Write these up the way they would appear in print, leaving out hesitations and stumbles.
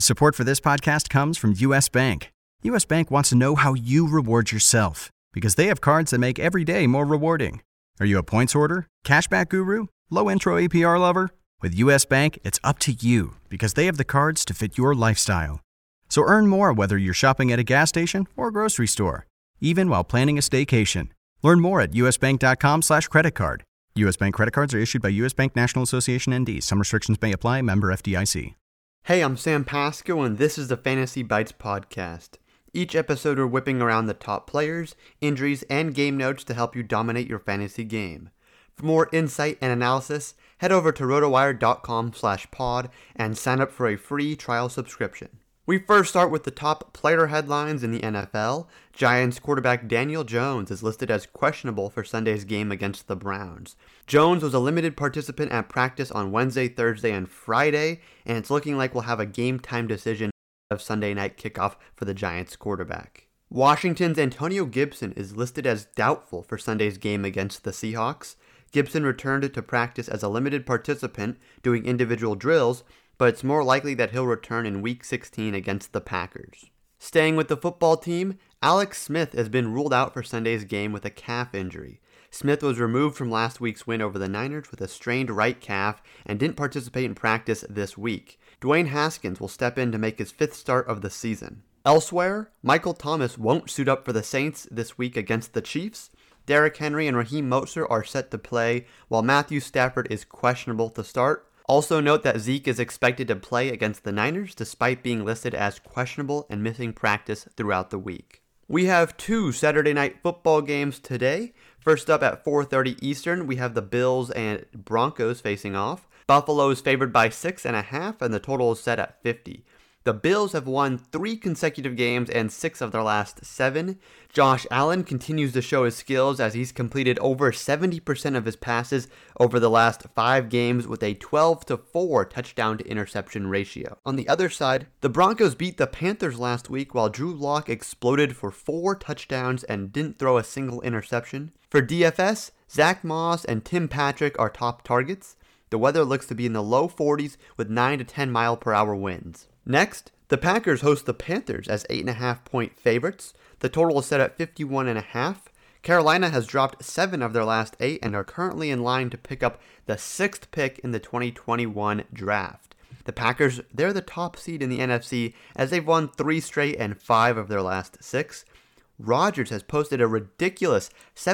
Support for this podcast comes from U.S. Bank. U.S. Bank wants to know how you reward yourself because they have cards that make every day more rewarding. Are you a points hoarder, cashback guru, low intro APR lover? With U.S. Bank, it's up to you because they have the cards to fit your lifestyle. So earn more whether you're shopping at a gas station or a grocery store, even while planning a staycation. Learn more at usbank.com/credit card. U.S. Bank credit cards are issued by U.S. Bank National Association ND. Some restrictions may apply. Member FDIC. Hey, I'm Sam Pasco, and this is the Fantasy Bites podcast. Each episode we're whipping around the top players, injuries, and game notes to help you dominate your fantasy game. For more insight and analysis, head over to rotowire.com/pod and sign up for a free trial subscription. We first start with the top player headlines in the NFL. Giants quarterback Daniel Jones is listed as questionable for Sunday's game against the Browns. Jones was a limited participant at practice on Wednesday, Thursday, and Friday, and it's looking like we'll have a game-time decision of Sunday night kickoff for the Giants quarterback. Washington's Antonio Gibson is listed as doubtful for Sunday's game against the Seahawks. Gibson returned to practice as a limited participant doing individual drills, but it's more likely that he'll return in Week 16 against the Packers. Staying with the football team, Alex Smith has been ruled out for Sunday's game with a calf injury. Smith was removed from last week's win over the Niners with a strained right calf and didn't participate in practice this week. Dwayne Haskins will step in to make his fifth start of the season. Elsewhere, Michael Thomas won't suit up for the Saints this week against the Chiefs. Derrick Henry and Raheem Mostert are set to play, while Matthew Stafford is questionable to start. Also note that Zeke is expected to play against the Niners despite being listed as questionable and missing practice throughout the week. We have two Saturday night football games today. First up at 4:30 Eastern, we have the Bills and Broncos facing off. Buffalo is favored by 6.5 and the total is set at 50. The Bills have won 3 consecutive games and 6 of their last 7. Josh Allen continues to show his skills as he's completed over 70% of his passes over the last 5 games with a 12-4 touchdown to interception ratio. On the other side, the Broncos beat the Panthers last week while Drew Lock exploded for 4 touchdowns and didn't throw a single interception. For DFS, Zach Moss and Tim Patrick are top targets. The weather looks to be in the low 40s with 9 to 10 mile per hour winds. Next, the Packers host the Panthers as 8.5-point favorites. The total is set at 51.5. Carolina has dropped 7 of their last 8 and are currently in line to pick up the 6th pick in the 2021 draft. The Packers, they're the top seed in the NFC as they've won 3 straight and 5 of their last 6. Rodgers has posted a ridiculous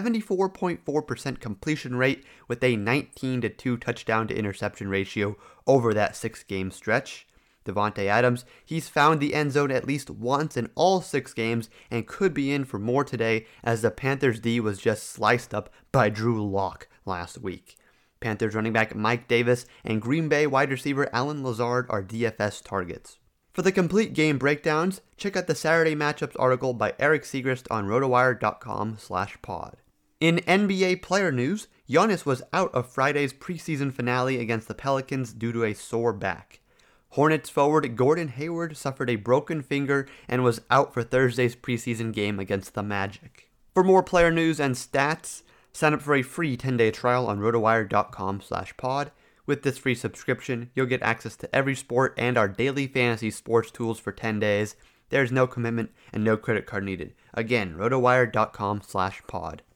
74.4% completion rate with a 19-2 touchdown to interception ratio over that 6-game stretch. Devontae Adams, he's found the end zone at least once in all 6 games and could be in for more today as the Panthers D was just sliced up by Drew Lock last week. Panthers running back Mike Davis and Green Bay wide receiver Allen Lazard are DFS targets. For the complete game breakdowns, check out the Saturday Matchups article by Eric Segrist on rotowire.com/pod. In NBA player news, Giannis was out of Friday's preseason finale against the Pelicans due to a sore back. Hornets forward Gordon Hayward suffered a broken finger and was out for Thursday's preseason game against the Magic. For more player news and stats, sign up for a free 10-day trial on rotowire.com/pod. With this free subscription, you'll get access to every sport and our daily fantasy sports tools for 10 days. There's no commitment and no credit card needed. Again, rotowire.com/pod.